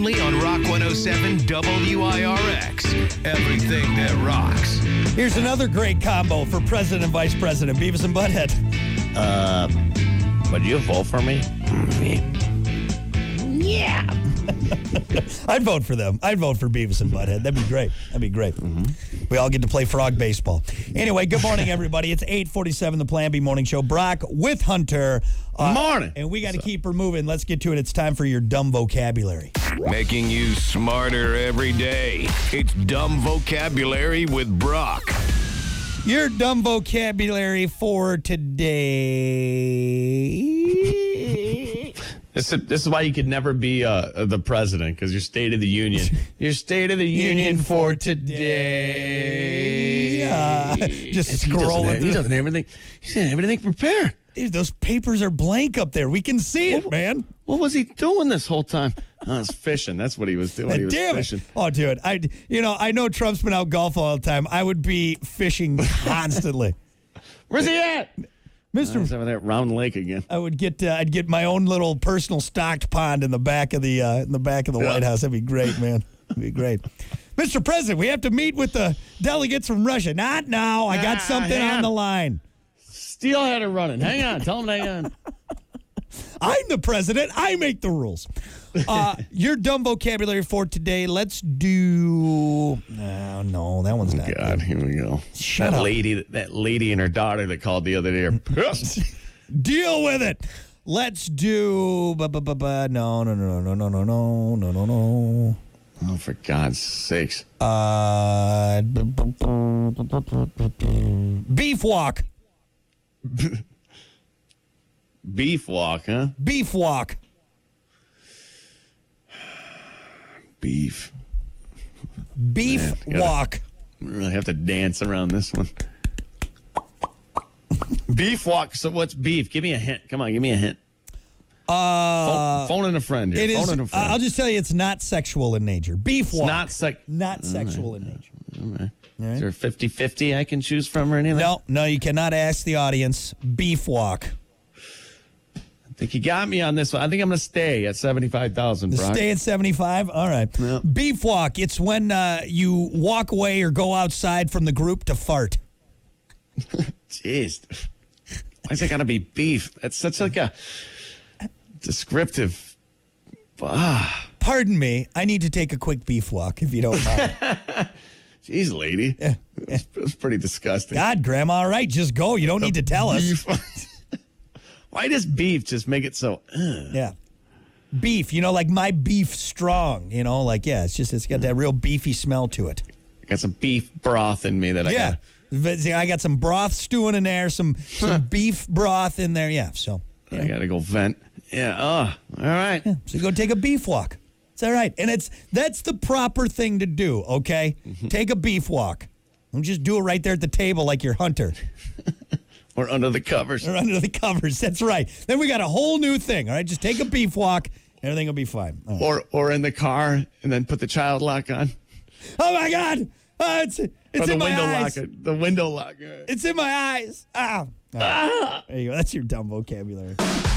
only on Rock 107 WIRX. Everything that rocks. Here's another great combo for President and Vice President, Beavis and Butthead. Would you vote for me? Yeah. I'd vote for them. I'd vote for Beavis and Butthead. That'd be great. That'd be great. Mm-hmm. We all get to play frog baseball. Anyway, good morning, everybody. It's 8:47, the Plan B Morning Show. Brock with Hunter. Morning. And we got to keep her moving. Let's get to it. It's time for your dumb vocabulary. Making you smarter every day. It's Dumb Vocabulary with Brock. Your dumb vocabulary for today. This is why you could never be the president, because your State of the Union. Your State of the Union for today. Yeah. Just scrolling. He doesn't have everything. He doesn't have anything prepared. Dude, those papers are blank up there. We can see it, man. What was he doing this whole time? Oh, it's fishing. That's what he was doing. He was Damn fishing. it. Oh, dude. I know Trump's been out golf all the time. I would be fishing constantly. Where's he at? Mr. He's over there at Round Lake again. I'd get my own little personal stocked pond in the back of the White House. That'd be great, man. That'd be great. Mr. President, we have to meet with the delegates from Russia. Not now. I got something on the line. Steelhead are running. Hang on. Tell him to hang on. I'm the president. I make the rules. Your dumb vocabulary for today. Let's do. No, that one's not. God, good. here we go. Shut that up. lady and her daughter that called the other day are pissed. Deal with it. Let's do. No. Oh, for God's sakes. Beef walk. Beef walk, huh? Beef walk. Beef. Beef Man, walk. We really have to dance around this one. Beef walk. So what's beef? Give me a hint. Come on, give me a hint. Phone in a friend here. It phone is. in a friend. I'll just tell you, it's not sexual in nature. Beef walk. Not sexual in nature. All right. All right. Is there a 50-50 I can choose from or anything? No, you cannot ask the audience. Beef walk. I think you got me on this one. I think I'm going to stay at 75,000, Brock. Stay at 75? All right. Yeah. Beef walk. It's when you walk away or go outside from the group to fart. Jeez. Why's it got to be beef? That's such like a descriptive. Pardon me. I need to take a quick beef walk, if you don't mind. Jeez, lady. Yeah. It was pretty disgusting. God, Grandma, all right, just go. You don't need to tell us. Why does beef just make it so? Yeah. Beef, like my beef strong, it's got that real beefy smell to it. I got some beef broth in me that Yeah. I got some broth stewing in there, some beef broth in there. Yeah, so. I got to go vent. Yeah. Oh, all right. Yeah, so go take a beef walk. It's all right. And that's the proper thing to do, okay? Mm-hmm. Take a beef walk. Don't just do it right there at the table like you're Hunter. Or under the covers. Or under the covers. That's right. Then we got a whole new thing, all right? Just take a beef walk. Everything will be fine. Right. Or in the car and then put the child lock on. Oh, my God. It's Or in the my window eyes. lock. The window lock. It's in my eyes. Ah. All right. There you go. That's your dumb vocabulary.